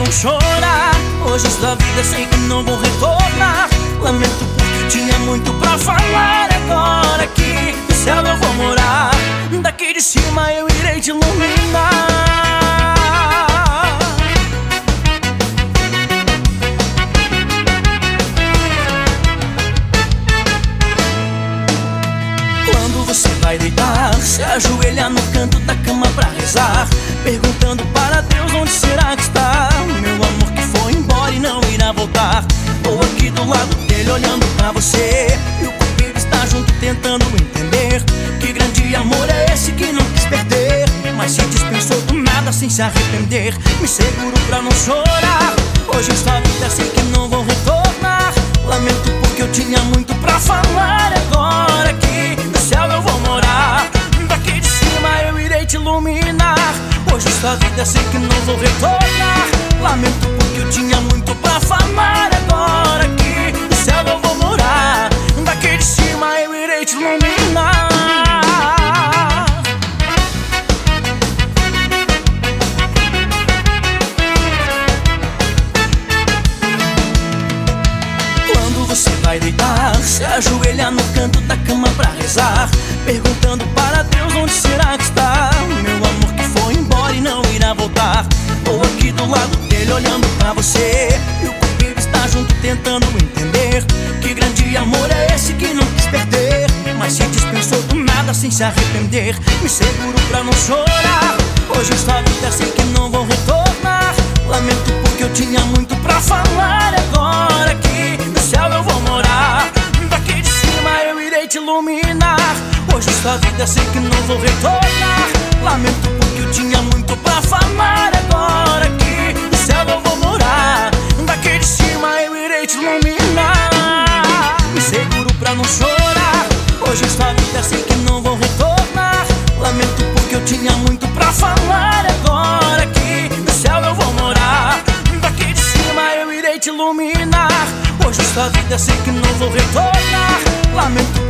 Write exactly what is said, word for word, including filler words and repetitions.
não chorar. Hoje esta vida sei que não vou retornar. Lamento porque tinha muito pra falar. Agora aqui no céu eu vou morar. Daqui de cima eu irei te iluminar. Quando você vai deitar, se ajoelha no canto da cama pra rezar, perguntando para Deus onde será que está meu amor que foi embora e não irá voltar. Tô aqui do lado dele olhando pra você, e o cupido está junto tentando entender que grande amor é esse que não quis perder, mas se dispensou do nada sem se arrepender. Me seguro pra não chorar. Hoje esta vida sei que não vou retornar. Lamento porque eu tinha muito pra falar. Agora aqui no céu eu vou morar. Daqui de cima eu irei te iluminar. Hoje esta vida sei que não vou retornar. Lamento porque eu tinha muito pra falar. Agora aqui no céu eu vou morar. Daqui de cima eu irei te iluminar. Quando você vai deitar, se ajoelha no canto da cama pra rezar, perguntando para Deus onde será que está meu amor que foi embora e não irá voltar. Tô aqui do lado dele olhando pra você, e o cupido está junto tentando entender que grande amor é esse que não quis perder, mas se dispensou do nada sem se arrepender. Me seguro pra não chorar. Hoje esta vida sei que não vou retornar. Lamento porque eu tinha muito pra falar. Agora aqui no céu eu vou morar. Daqui de cima eu irei te iluminar. Hoje esta vida sei que não vou retornar. Lamento porque eu tinha muito pra falar. Agora aqui no céu eu vou morar. Daqui de cima eu irei te iluminar. Me seguro pra não chorar. Hoje esta vida sei que não vou retornar. Lamento porque eu tinha muito pra falar. Agora aqui no céu eu vou morar. Daqui de cima eu irei te iluminar. Hoje esta vida sei que não vou retornar. Lamento